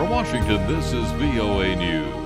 From Washington, this is VOA News.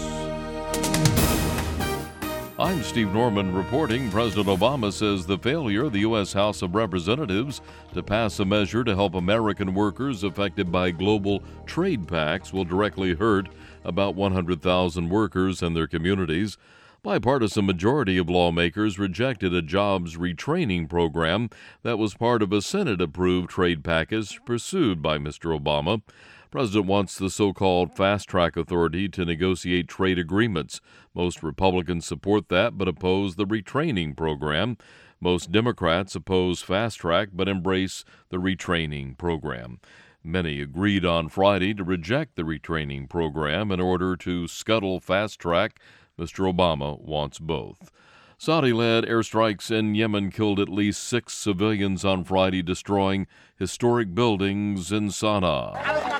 I'm Steve Norman reporting. President Obama says the failure of the U.S. House of Representatives to pass a measure to help American workers affected by global trade pacts will directly hurt about 100,000 workers and their communities. Bipartisan majority of lawmakers rejected a jobs retraining program that was part of a Senate-approved trade package pursued by Mr. Obama. The president wants the so-called fast-track authority to negotiate trade agreements. Most Republicans support that but oppose the retraining program. Most Democrats oppose fast-track but embrace the retraining program. Many agreed on Friday to reject the retraining program in order to scuttle fast-track. Mr. Obama wants both. Saudi-led airstrikes in Yemen killed at least 6 civilians on Friday, destroying historic buildings in Sana'a.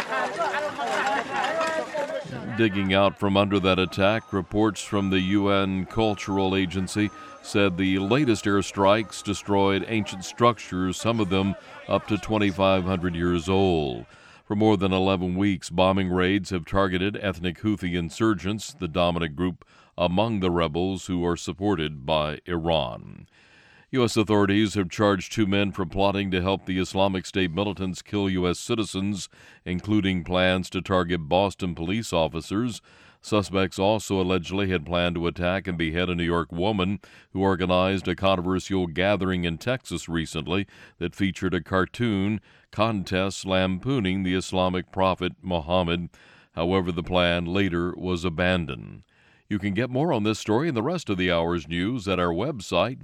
Digging out from under that attack, reports from the UN Cultural Agency said the latest airstrikes destroyed ancient structures, some of them up to 2,500 years old. For more than 11 weeks, bombing raids have targeted ethnic Houthi insurgents, the dominant group among the rebels who are supported by Iran. U.S. authorities have charged 2 men for plotting to help the Islamic State militants kill U.S. citizens, including plans to target Boston police officers. Suspects also allegedly had planned to attack and behead a New York woman who organized a controversial gathering in Texas recently that featured a cartoon contest lampooning the Islamic prophet Muhammad. However, the plan later was abandoned. You can get more on this story and the rest of the hour's news at our website,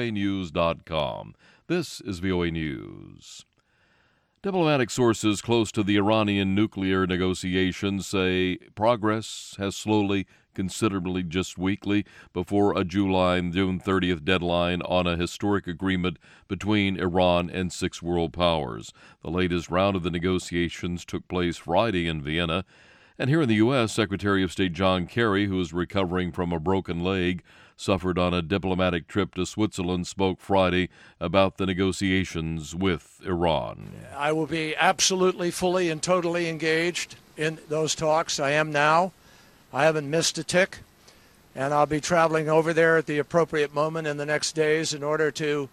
voanews.com. This is VOA News. Diplomatic sources close to the Iranian nuclear negotiations say progress has slowly, considerably just weekly before a June 30th deadline on a historic agreement between Iran and 6 world powers. The latest round of the negotiations took place Friday in Vienna. And here in the U.S., Secretary of State John Kerry, who is recovering from a broken leg, suffered on a diplomatic trip to Switzerland, spoke Friday about the negotiations with Iran. I will be absolutely, fully, and totally engaged in those talks. I am now. I haven't missed a tick. And I'll be traveling over there at the appropriate moment in the next days in order to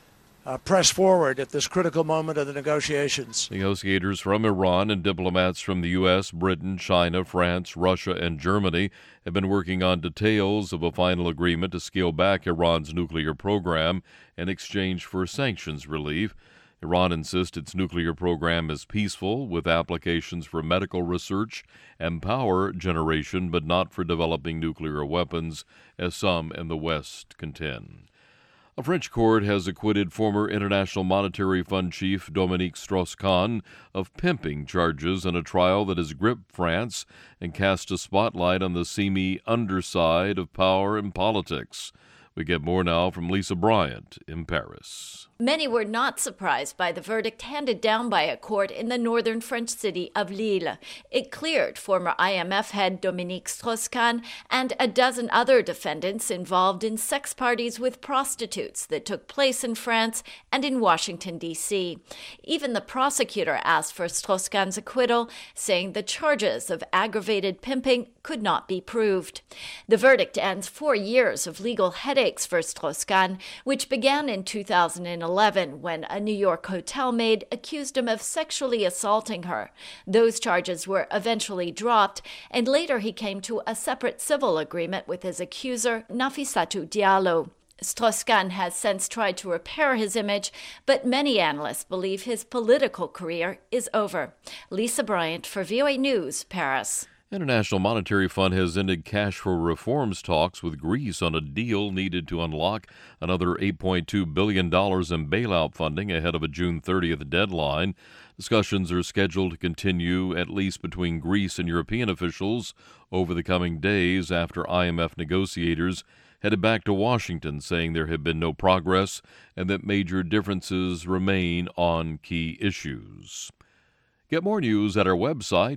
press forward at this critical moment of the negotiations. Negotiators from Iran and diplomats from the U.S., Britain, China, France, Russia, and Germany have been working on details of a final agreement to scale back Iran's nuclear program in exchange for sanctions relief. Iran insists its nuclear program is peaceful, with applications for medical research and power generation, but not for developing nuclear weapons, as some in the West contend. A French court has acquitted former International Monetary Fund chief Dominique Strauss-Kahn of pimping charges in a trial that has gripped France and cast a spotlight on the seamy underside of power and politics. We get more now from Lisa Bryant in Paris. Many were not surprised by the verdict handed down by a court in the northern French city of Lille. It cleared former IMF head Dominique Strauss-Kahn and a dozen other defendants involved in sex parties with prostitutes that took place in France and in Washington, D.C. Even the prosecutor asked for Strauss-Kahn's acquittal, saying the charges of aggravated pimping could not be proved. The verdict ends 4 years of legal headaches for Strauss-Kahn, which began in 2011 when a New York hotel maid accused him of sexually assaulting her. Those charges were eventually dropped, and later he came to a separate civil agreement with his accuser, Nafissatou Diallo. Strauss-Kahn has since tried to repair his image, but many analysts believe his political career is over. Lisa Bryant for VOA News, Paris. International Monetary Fund has ended cash for reforms talks with Greece on a deal needed to unlock another $8.2 billion in bailout funding ahead of a June 30th deadline. Discussions are scheduled to continue at least between Greece and European officials over the coming days after IMF negotiators headed back to Washington, saying there had been no progress and that major differences remain on key issues. Get more news at our website,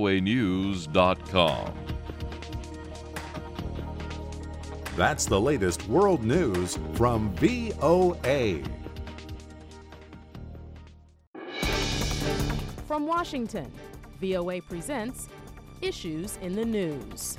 voanews.com. That's the latest world news from VOA. From Washington, VOA presents Issues in the News.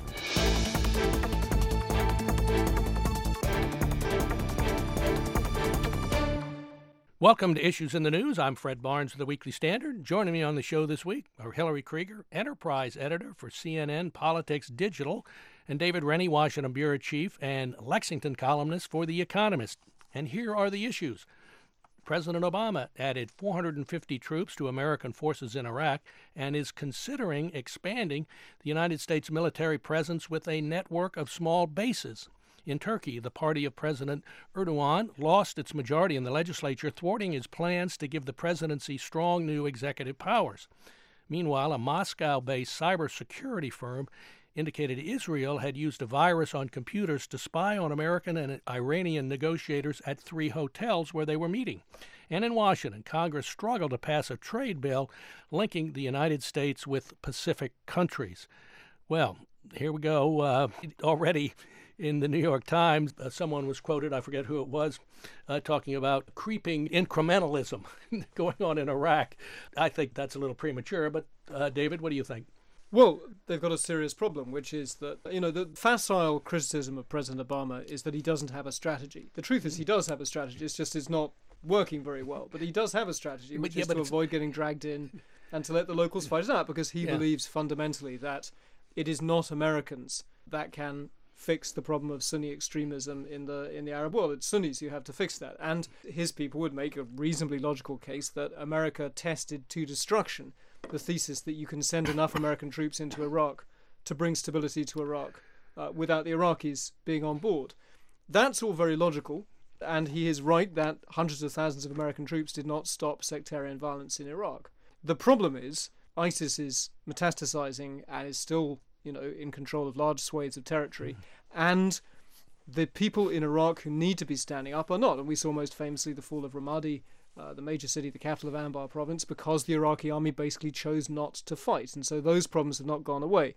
Welcome to Issues in the News. I'm Fred Barnes of the Weekly Standard. Joining me on the show this week are Hillary Krieger, Enterprise Editor for CNN Politics Digital, and David Rennie, Washington Bureau Chief and Lexington columnist for The Economist. And here are the issues. President Obama added 450 troops to American forces in Iraq and is considering expanding the United States military presence with a network of small bases. In Turkey, the party of President Erdogan lost its majority in the legislature, thwarting his plans to give the presidency strong new executive powers. Meanwhile, a Moscow-based cybersecurity firm indicated Israel had used a virus on computers to spy on American and Iranian negotiators at 3 hotels where they were meeting. And in Washington, Congress struggled to pass a trade bill linking the United States with Pacific countries. Well, here we go. Already in the New York Times, someone was quoted, I forget who it was, talking about creeping incrementalism going on in Iraq. I think that's a little premature, but David, what do you think? Well, they've got a serious problem, which is that, the facile criticism of President Obama is that he doesn't have a strategy. The truth is he does have a strategy, it's not working very well. But he does have a strategy, which is to avoid getting dragged in and to let the locals fight it out, because he believes fundamentally that it is not Americans that can fix the problem of Sunni extremism in the Arab world. It's Sunnis who have to fix that. And his people would make a reasonably logical case that America tested to destruction the thesis that you can send enough American troops into Iraq to bring stability to Iraq without the Iraqis being on board. That's all very logical, and he is right that hundreds of thousands of American troops did not stop sectarian violence in Iraq. The problem is ISIS is metastasizing and is still in control of large swathes of territory, and the people in Iraq who need to be standing up are not. And we saw most famously the fall of Ramadi, the major city, the capital of Anbar province, because the Iraqi army basically chose not to fight, and so those problems have not gone away.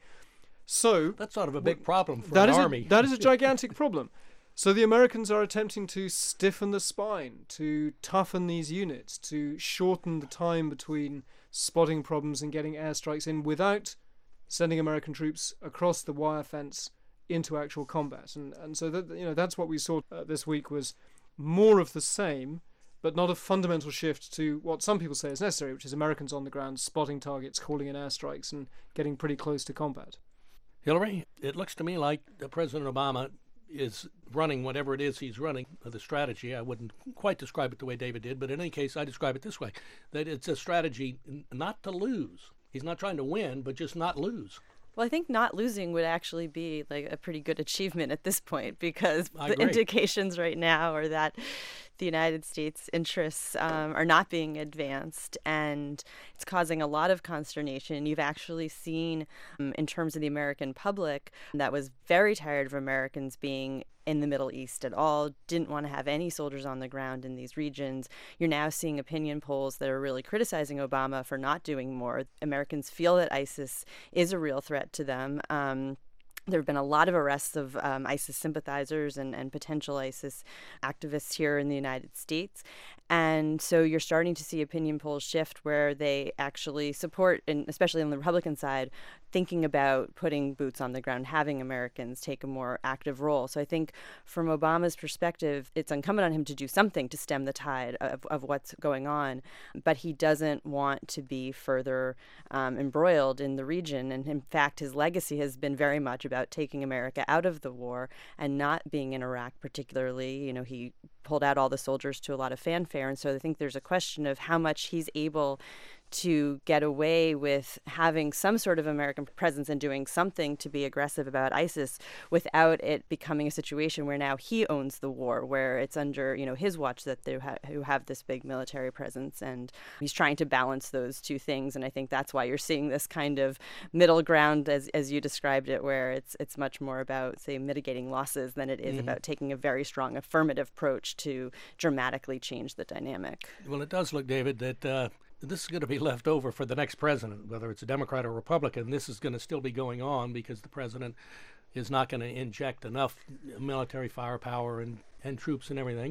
So that's sort of a big problem for an army. That is a gigantic problem. So the Americans are attempting to stiffen the spine, to toughen these units, to shorten the time between spotting problems and getting airstrikes in without sending American troops across the wire fence into actual combat. And so that's what we saw this week, was more of the same, but not a fundamental shift to what some people say is necessary, which is Americans on the ground spotting targets, calling in airstrikes, and getting pretty close to combat. Hillary, it looks to me like President Obama is running whatever it is he's running, the strategy. I wouldn't quite describe it the way David did, but in any case, I describe it this way, that it's a strategy not to lose. He's not trying to win, but just not lose. Well, I think not losing would actually be like a pretty good achievement at this point, because I the agree. indications right now are that the United States' interests are not being advanced, and it's causing a lot of consternation. You've actually seen, in terms of the American public, that was very tired of Americans being in the Middle East at all, didn't want to have any soldiers on the ground in these regions. You're now seeing opinion polls that are really criticizing Obama for not doing more. Americans feel that ISIS is a real threat to them. There have been a lot of arrests of ISIS sympathizers and potential ISIS activists here in the United States. And so you're starting to see opinion polls shift where they actually support, and especially on the Republican side, thinking about putting boots on the ground, having Americans take a more active role. So I think from Obama's perspective, it's incumbent on him to do something to stem the tide of what's going on. But he doesn't want to be further embroiled in the region. And in fact, his legacy has been very much about taking America out of the war and not being in Iraq particularly. He pulled out all the soldiers to a lot of fanfare. And so I think there's a question of how much he's able to get away with having some sort of American presence and doing something to be aggressive about ISIS without it becoming a situation where now he owns the war, where it's under his watch that they who have this big military presence, and he's trying to balance those two things. And I think that's why you're seeing this kind of middle ground, as you described it, where it's much more about, say, mitigating losses than it is about taking a very strong affirmative approach to dramatically change the dynamic. Well, it does look, David, that this is going to be left over for the next president, whether it's a Democrat or Republican. This is going to still be going on because the president is not going to inject enough military firepower and troops and everything. And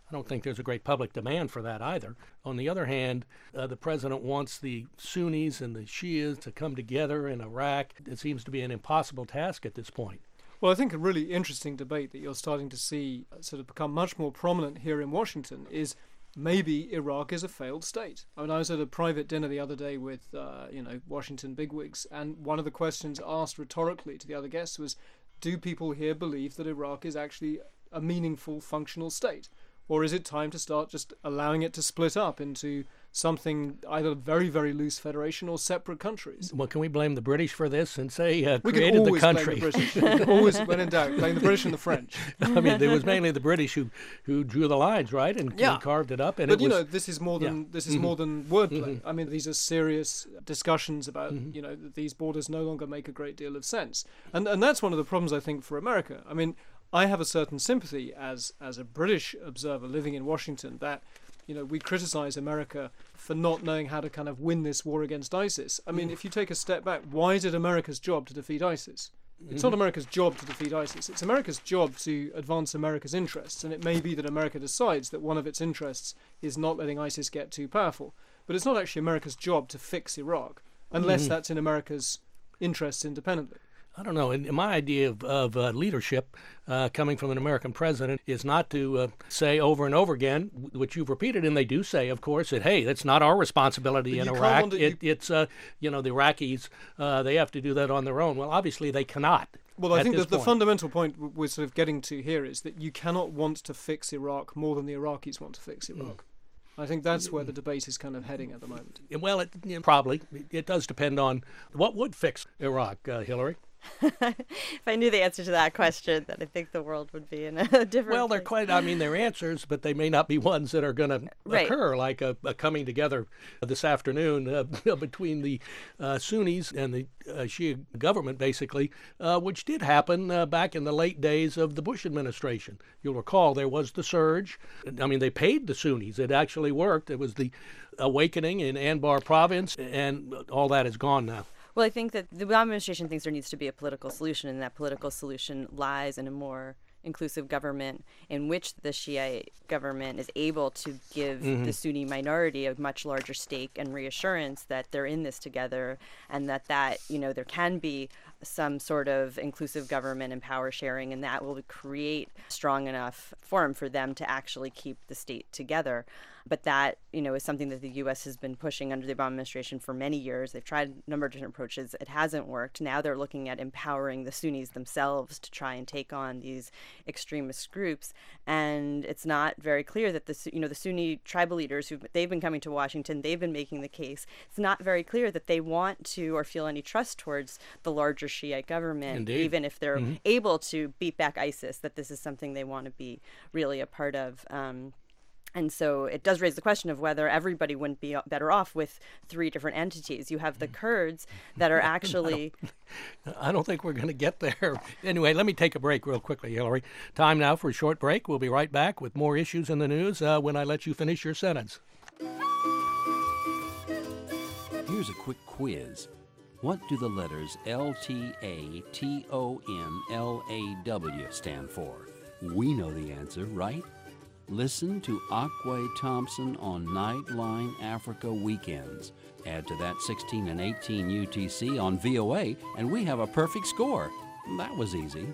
I don't think there's a great public demand for that either. On the other hand, the president wants the Sunnis and the Shias to come together in Iraq. It seems to be an impossible task at this point. Well, I think a really interesting debate that you're starting to see sort of become much more prominent here in Washington is maybe Iraq is a failed state. I mean, I was at a private dinner the other day with, Washington bigwigs, and one of the questions asked rhetorically to the other guests was, do people here believe that Iraq is actually a meaningful, functional state? Or is it time to start just allowing it to split up into something either very, very loose federation or separate countries? Well, can we blame the British for this and say we created the country? We can always blame the British. Always, when in doubt, blame the British and the French. I mean, it was mainly the British who drew the lines, right, and carved it up. And but this is more than more than wordplay. I mean, these are serious discussions about that these borders no longer make a great deal of sense, and that's one of the problems I think for America. I mean, I have a certain sympathy as a British observer living in Washington that, we criticize America for not knowing how to kind of win this war against ISIS. I mean, if you take a step back, why is it America's job to defeat ISIS? It's not America's job to defeat ISIS. It's America's job to advance America's interests. And it may be that America decides that one of its interests is not letting ISIS get too powerful. But it's not actually America's job to fix Iraq, unless that's in America's interests independently. I don't know. And my idea of leadership coming from an American president is not to say over and over again, which you've repeated, and they do say, of course, that, hey, that's not our responsibility in Iraq. It's the Iraqis, they have to do that on their own. Well, obviously they cannot. Well, I think that the fundamental point we're sort of getting to here is that you cannot want to fix Iraq more than the Iraqis want to fix Iraq. I think that's where the debate is kind of heading at the moment. Well, probably. It does depend on what would fix Iraq, Hillary. If I knew the answer to that question, then I think the world would be in a different Well, they're place. they're answers, but they may not be ones that are going to occur, like a coming together this afternoon between the Sunnis and the Shia government, basically, which did happen back in the late days of the Bush administration. You'll recall there was the surge. I mean, they paid the Sunnis. It actually worked. It was the awakening in Anbar province, and all that is gone now. Well, I think that the Obama administration thinks there needs to be a political solution, and that political solution lies in a more inclusive government in which the Shia government is able to give the Sunni minority a much larger stake and reassurance that they're in this together, and that there can be some sort of inclusive government and power sharing, and that will create strong enough forum for them to actually keep the state together. But that, is something that the U.S. has been pushing under the Obama administration for many years. They've tried a number of different approaches. It hasn't worked. Now they're looking at empowering the Sunnis themselves to try and take on these extremist groups. And it's not very clear that the Sunni tribal leaders they've been coming to Washington, they've been making the case. It's not very clear that they want to or feel any trust towards the larger Shiite government, Indeed. even if they're able to beat back ISIS, that this is something they want to be really a part of. And so it does raise the question of whether everybody wouldn't be better off with three different entities. You have the Kurds that are actually... I don't think we're going to get there. Anyway, let me take a break real quickly, Hillary. Time now for a short break. We'll be right back with more issues in the news when I let you finish your sentence. Here's a quick quiz. What do the letters LTATONLAW stand for? We know the answer, right? Listen to Akwe Thompson on Nightline Africa weekends. Add to that 16 and 18 UTC on VOA, and we have a perfect score. That was easy.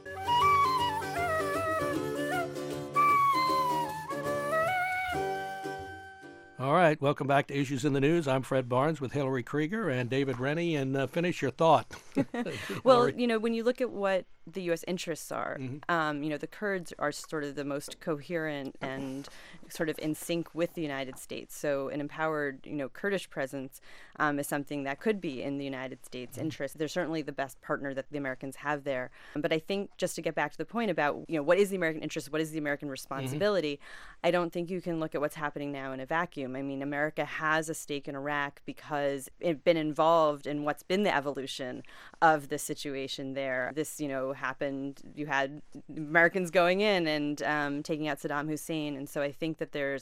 All right, welcome back to Issues in the News. I'm Fred Barnes with Hillary Krieger and David Rennie, and finish your thought. Well, when you look at what the U.S. interests are, the Kurds are sort of the most coherent and sort of in sync with the United States. So an empowered, Kurdish presence is something that could be in the United States' interest. They're certainly the best partner that the Americans have there. But I think just to get back to the point about, what is the American interest, what is the American responsibility, I don't think you can look at what's happening now in a vacuum. I mean, America has a stake in Iraq because it's been involved in what's been the evolution of the situation there. This, happened. You had Americans going in and taking out Saddam Hussein. And so I think that there's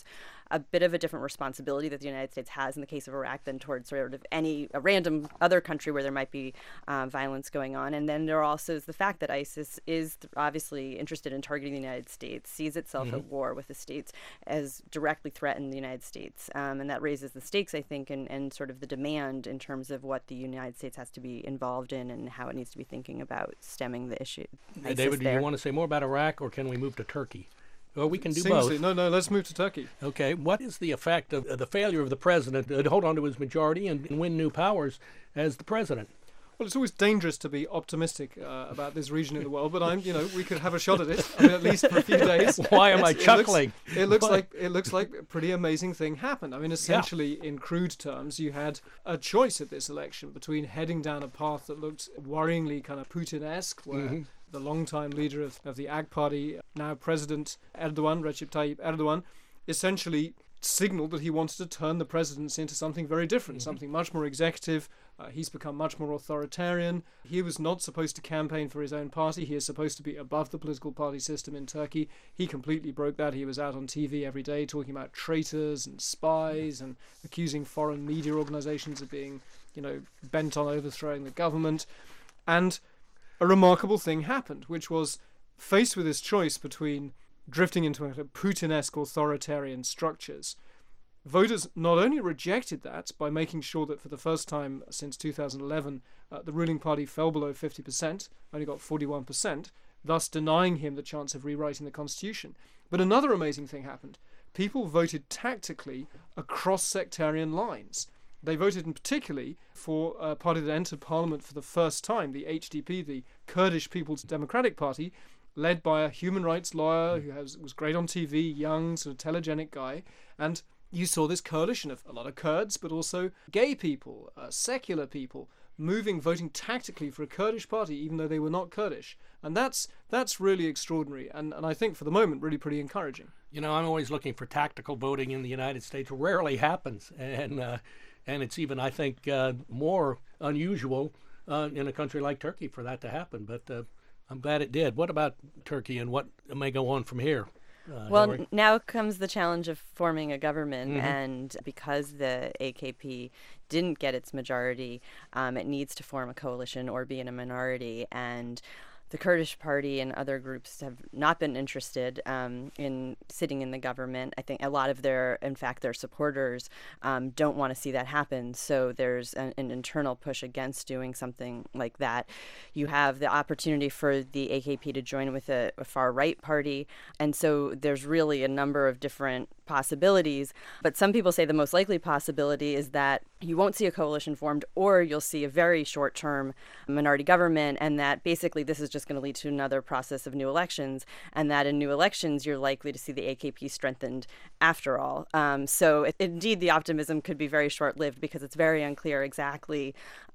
a bit of a different responsibility that the United States has in the case of Iraq than towards sort of a random other country where there might be violence going on. And then there also is the fact that ISIS is obviously interested in targeting the United States, sees itself at war with the states, as directly threatened the United States. And that raises the stakes, I think, and sort of the demand in terms of what the United States has to be involved in and how it needs to be thinking about stemming the issue. David, do you want to say more about Iraq, or can we move to Turkey? Well, we can do both. No, let's move to Turkey. Okay. What is the effect of the failure of the president to hold on to his majority and win new powers as the president? Well, it's always dangerous to be optimistic about this region in the world, but we could have a shot at it. I mean, at least for a few days. Why am I chuckling? It looks like a pretty amazing thing happened. I mean, essentially, in crude terms, you had a choice at this election between heading down a path that looked worryingly kind of Putin-esque, where the longtime leader of the AK party, now President Erdogan, Recep Tayyip Erdogan, essentially signaled that he wanted to turn the presidency into something very different, something much more executive. He's become much more authoritarian. He was not supposed to campaign for his own party. He is supposed to be above the political party system in Turkey. He completely broke that. He was out on TV every day talking about traitors and spies and accusing foreign media organizations of being, bent on overthrowing the government. And a remarkable thing happened, which was, faced with this choice between drifting into a Putin-esque authoritarian structures, voters not only rejected that by making sure that for the first time since 2011, the ruling party fell below 50%, only got 41%, thus denying him the chance of rewriting the constitution. But another amazing thing happened. People voted tactically across sectarian lines. They voted in particularly for a party that entered parliament for the first time, the HDP, the Kurdish People's Democratic Party, led by a human rights lawyer who was great on TV, young, sort of telegenic guy. And you saw this coalition of a lot of Kurds, but also gay people, secular people, voting tactically for a Kurdish party, even though they were not Kurdish. And that's really extraordinary, and I think for the moment really pretty encouraging. I'm always looking for tactical voting in the United States. It rarely happens, and it's even, I think, more unusual in a country like Turkey for that to happen. But I'm glad it did. What about Turkey, and what may go on from here? Well, now comes the challenge of forming a government, and because the AKP didn't get its majority, it needs to form a coalition or be in a minority, and the Kurdish party and other groups have not been interested in sitting in the government. I think a lot of their supporters don't want to see that happen. So there's an internal push against doing something like that. You have the opportunity for the AKP to join with a far-right party. And so there's really a number of different possibilities. But some people say the most likely possibility is that you won't see a coalition formed, or you'll see a very short-term minority government, and that basically this is just going to lead to another process of new elections, and that in new elections you're likely to see the AKP strengthened after all. So indeed the optimism could be very short-lived, because it's very unclear exactly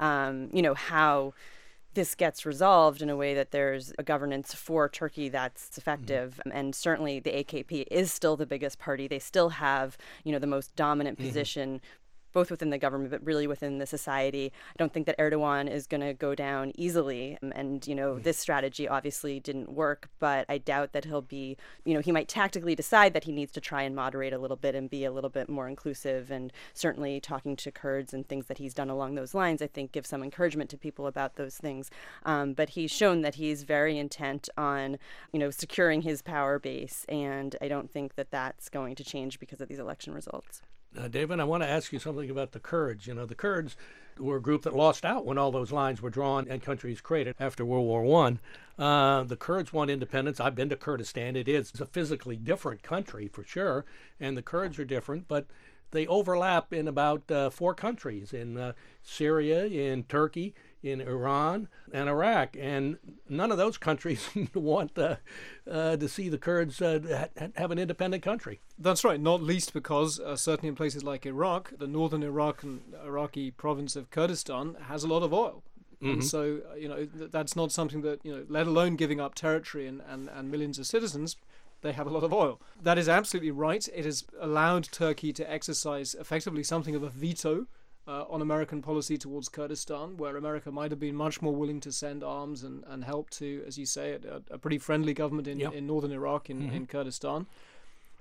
how this gets resolved in a way that there's a governance for Turkey that's effective. And certainly the AKP is still the biggest party. They still have, the most dominant position, both within the government, but really within the society. I don't think that Erdogan is going to go down easily. And, this strategy obviously didn't work, but I doubt that he'll be, he might tactically decide that he needs to try and moderate a little bit and be a little bit more inclusive. And certainly talking to Kurds and things that he's done along those lines, I think, give some encouragement to people about those things. But he's shown that he's very intent on, securing his power base. And I don't think that that's going to change because of these election results. David, I want to ask you something about the Kurds. The Kurds were a group that lost out when all those lines were drawn and countries created after World War I. The Kurds want independence. I've been to Kurdistan. It is a physically different country for sure, and the Kurds are different, but they overlap in about 4 countries, in Syria, in Turkey, in Iran, and Iraq. And none of those countries want to see the Kurds have an independent country. That's right, not least because certainly in places like Iraq, the northern Iraqi province of Kurdistan has a lot of oil. And so, that's not something that, let alone giving up territory and millions of citizens, they have a lot of oil. That is absolutely right. It has allowed Turkey to exercise effectively something of a veto on American policy towards Kurdistan, where America might have been much more willing to send arms and help to, as you say, a pretty friendly government in northern Iraq, in Kurdistan.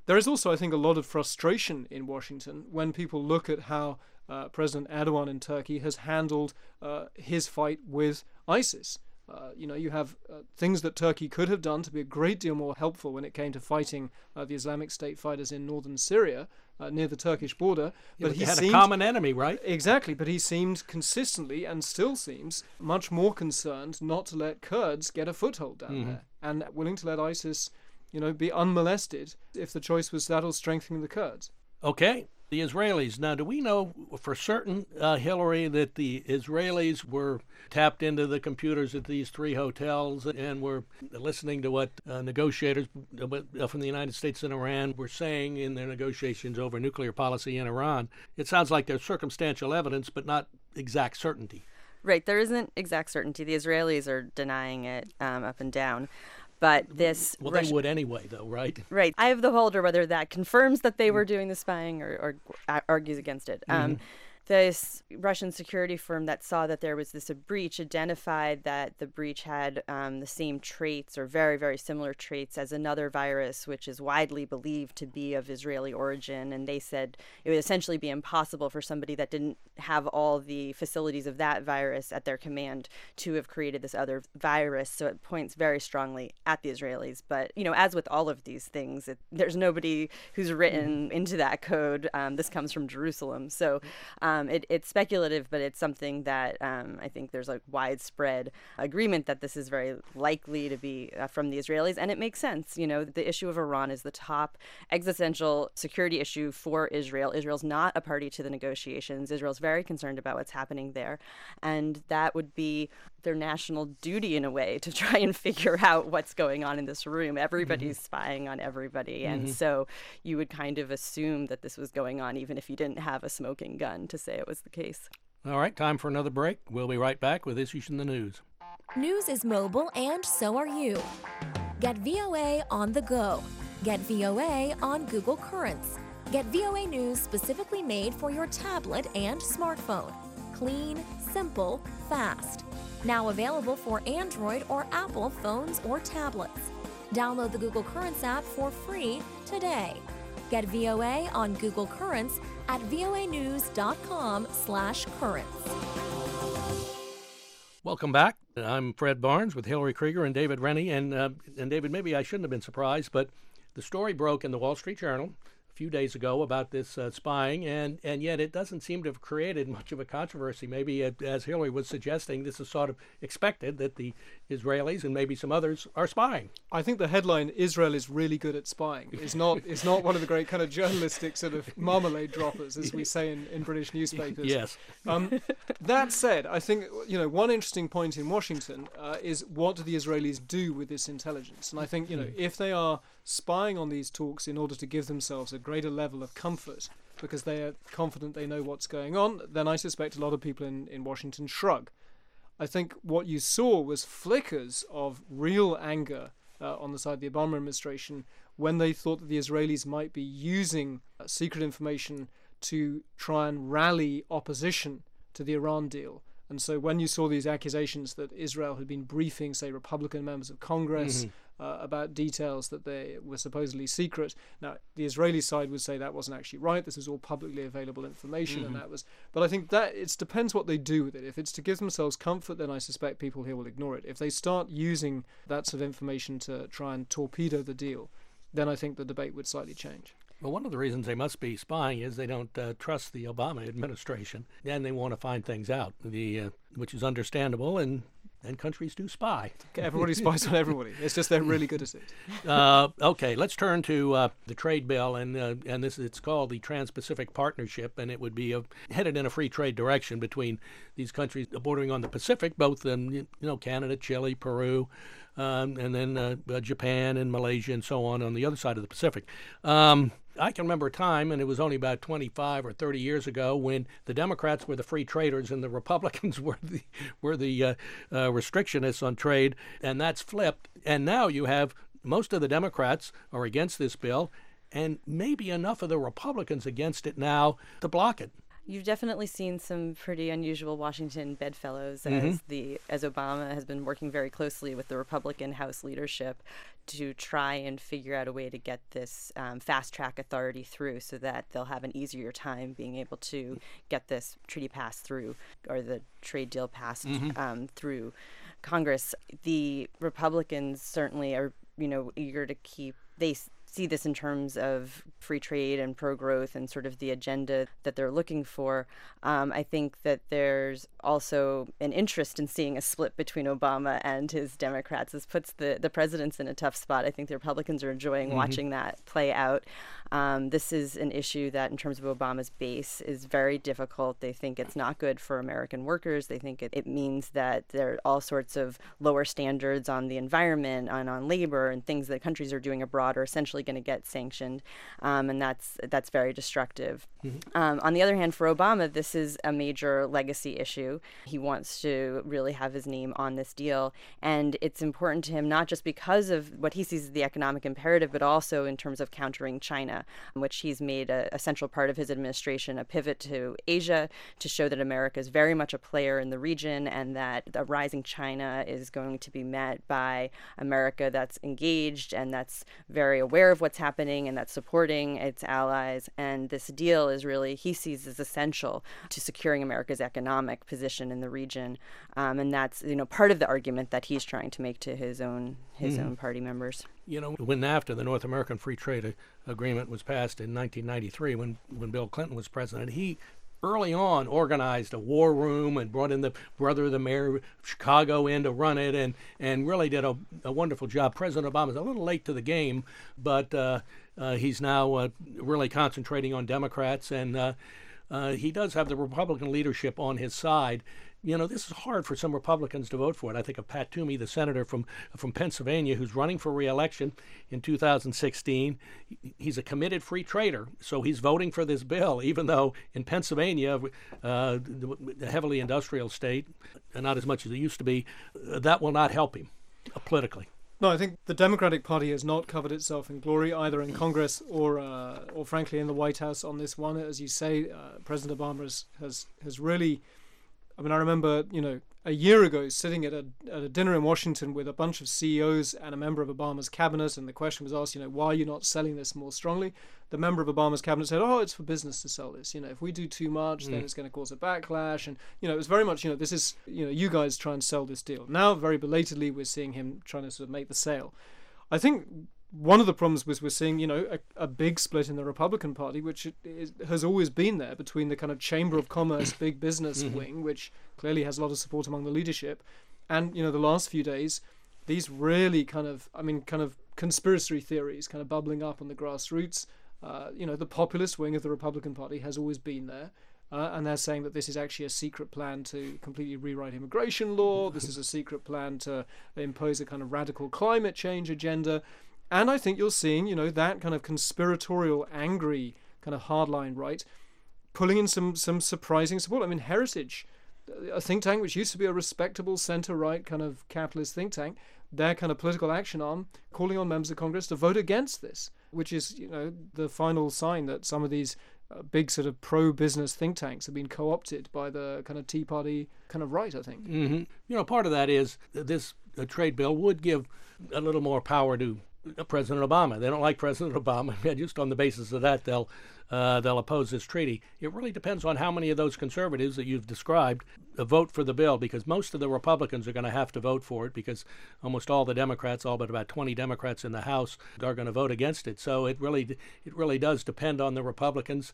There is also, I think, a lot of frustration in Washington when people look at how President Erdogan in Turkey has handled his fight with ISIS. You have things that Turkey could have done to be a great deal more helpful when it came to fighting the Islamic State fighters in northern Syria, near the Turkish border. But he had a common enemy, right? Exactly, but he seemed consistently, and still seems, much more concerned not to let Kurds get a foothold down there, and willing to let ISIS, be unmolested if the choice was that or strengthening the Kurds. Okay. The Israelis. Now, do we know for certain, Hillary, that the Israelis were tapped into the computers at these 3 hotels and were listening to what negotiators from the United States and Iran were saying in their negotiations over nuclear policy in Iran? It sounds like there's circumstantial evidence, but not exact certainty. Right. There isn't exact certainty. The Israelis are denying it up and down. But this... Well, they would anyway, though, right? Right. I have the holder whether that confirms that they were doing the spying or argues against it. This Russian security firm that saw that there was this breach identified that the breach had the same traits or very, very similar traits as another virus, which is widely believed to be of Israeli origin. And they said it would essentially be impossible for somebody that didn't have all the facilities of that virus at their command to have created this other virus. So it points very strongly at the Israelis. But, as with all of these things, there's nobody who's written into that code. This comes from Jerusalem. So it's speculative, but it's something that I think there's a widespread agreement that this is very likely to be from the Israelis. And it makes sense. The issue of Iran is the top existential security issue for Israel. Israel's not a party to the negotiations. Israel's very concerned about what's happening there. And that would be their national duty, in a way, to try and figure out what's going on in this room. Everybody's spying on everybody. And so you would kind of assume that this was going on, even if you didn't have a smoking gun to say it was the case. All right, time for another break. We'll be right back with Issues in the News. News is mobile, and so are you. Get VOA on the go. Get VOA on Google Currents. Get VOA News specifically made for your tablet and smartphone. Clean, simple, fast. Now available for Android or Apple phones or tablets. Download the Google Currents app for free today. Get VOA on Google Currents at voanews.com/currents. Welcome back. I'm Fred Barnes with Hillary Krieger and David Rennie. And David, maybe I shouldn't have been surprised, but the story broke in the Wall Street Journal a few days ago about this spying, and yet it doesn't seem to have created much of a controversy. Maybe, as Hillary was suggesting, this is sort of expected that the Israelis and maybe some others are spying. I think the headline, Israel is really good at spying, is not one of the great kind of journalistic sort of marmalade droppers, as we say in British newspapers. Yes. That said, I think, one interesting point in Washington is what do the Israelis do with this intelligence? And I think, if they are spying on these talks in order to give themselves a greater level of comfort because they are confident they know what's going on, then I suspect a lot of people in Washington shrug. I think what you saw was flickers of real anger on the side of the Obama administration when they thought that the Israelis might be using secret information to try and rally opposition to the Iran deal. And so when you saw these accusations that Israel had been briefing, say, Republican members of Congress about details that they were supposedly secret. Now, the Israeli side would say that wasn't actually right. This is all publicly available information, and that was. But I think that it depends what they do with it. If it's to give themselves comfort, then I suspect people here will ignore it. If they start using that sort of information to try and torpedo the deal, then I think the debate would slightly change. Well, one of the reasons they must be spying is they don't trust the Obama administration, and they want to find things out, which is understandable, and countries do spy. Everybody spies on everybody. It's just they're really good at it. Okay, let's turn to the trade bill, and it's called the Trans-Pacific Partnership, and it would be headed in a free trade direction between these countries bordering on the Pacific, both Canada, Chile, Peru, and then Japan and Malaysia and so on the other side of the Pacific. I can remember a time, and it was only about 25 or 30 years ago, when the Democrats were the free traders and the Republicans were the restrictionists on trade, and that's flipped. And now you have most of the Democrats are against this bill, and maybe enough of the Republicans against it now to block it. You've definitely seen some pretty unusual Washington bedfellows as Obama has been working very closely with the Republican House leadership to try and figure out a way to get this fast-track authority through so that they'll have an easier time being able to get this treaty passed through, or the trade deal passed through Congress. The Republicans certainly are, eager to they see this in terms of free trade and pro-growth and sort of the agenda that they're looking for. I think that there's also an interest in seeing a split between Obama and his Democrats. This puts the presidents in a tough spot. I think the Republicans are enjoying watching that play out. This is an issue that, in terms of Obama's base, is very difficult. They think it's not good for American workers. They think it means that there are all sorts of lower standards on the environment and on labor, and things that countries are doing abroad are essentially going to get sanctioned, and that's very destructive. On the other hand, for Obama, this is a major legacy issue. He wants to really have his name on this deal, and it's important to him not just because of what he sees as the economic imperative, but also in terms of countering China, which he's made a central part of his administration, a pivot to Asia to show that America is very much a player in the region, and that a rising China is going to be met by America that's engaged and that's very aware of what's happening and that's supporting its allies. And this deal is really, he sees as essential to securing America's economic position in the region. And that's, part of the argument that he's trying to make to his own party members. When NAFTA, the North American Free Trade Agreement, was passed in 1993, when Bill Clinton was president, he early on organized a war room and brought in the brother of the mayor of Chicago in to run it, and really did a wonderful job. President Obama's a little late to the game, but he's now really concentrating on Democrats, and he does have the Republican leadership on his side. This is hard for some Republicans to vote for it. I think of Pat Toomey, the senator from Pennsylvania, who's running for re-election in 2016. He's a committed free trader, so he's voting for this bill, even though in Pennsylvania, the heavily industrial state, not as much as it used to be, that will not help him politically. No, I think the Democratic Party has not covered itself in glory either in Congress or frankly in the White House on this one. As you say, President Obama has really. I mean, I remember, a year ago sitting at a dinner in Washington with a bunch of CEOs and a member of Obama's cabinet, and the question was asked, why are you not selling this more strongly? The member of Obama's cabinet said, it's for business to sell this. If we do too much, then it's going to cause a backlash. And, it was very much, this is, you guys try and sell this deal. Now, very belatedly, we're seeing him trying to sort of make the sale. I think one of the problems was we're seeing, a big split in the Republican Party, which has always been there between the kind of Chamber of Commerce, big business wing, which clearly has a lot of support among the leadership, and, the last few days, these really kind of conspiracy theories kind of bubbling up on the grassroots. The populist wing of the Republican Party has always been there. And they're saying that this is actually a secret plan to completely rewrite immigration law. This is a secret plan to impose a kind of radical climate change agenda. And I think you're seeing, that kind of conspiratorial, angry, kind of hardline right, pulling in some surprising support. I mean, Heritage, a think tank which used to be a respectable centre-right kind of capitalist think tank, their kind of political action arm, calling on members of Congress to vote against this, which is, the final sign that some of these big sort of pro-business think tanks have been co-opted by the kind of Tea Party kind of right, I think. Part of that is that this trade bill would give a little more power to President Obama. They don't like President Obama. Just on the basis of that, they'll oppose this treaty. It really depends on how many of those conservatives that you've described vote for the bill, because most of the Republicans are going to have to vote for it, because almost all the Democrats, all but about 20 Democrats in the House, are going to vote against it. So it really does depend on the Republicans,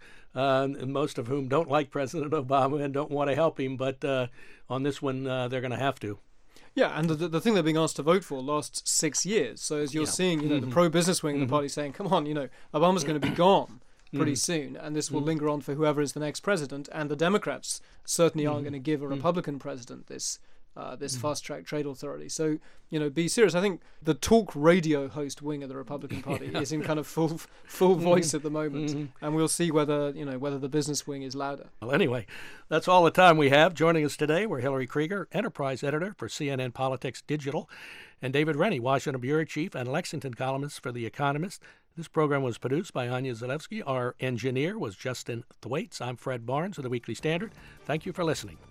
most of whom don't like President Obama and don't want to help him. But on this one, they're going to have to. Yeah, and the thing they're being asked to vote for lasts 6 years. So as you're seeing, the pro-business wing of the party saying, come on, Obama's going to be gone pretty soon, and this will linger on for whoever is the next president. And the Democrats certainly aren't going to give a Republican president this this fast-track trade authority. So, be serious. I think the talk radio host wing of the Republican Party is in kind of full voice at the moment, and we'll see whether the business wing is louder. Well, anyway, that's all the time we have. Joining us today were Hillary Krieger, enterprise editor for CNN Politics Digital, and David Rennie, Washington bureau chief and Lexington columnist for The Economist. This program was produced by Anya Zalewski. Our engineer was Justin Thwaites. I'm Fred Barnes of the Weekly Standard. Thank you for listening.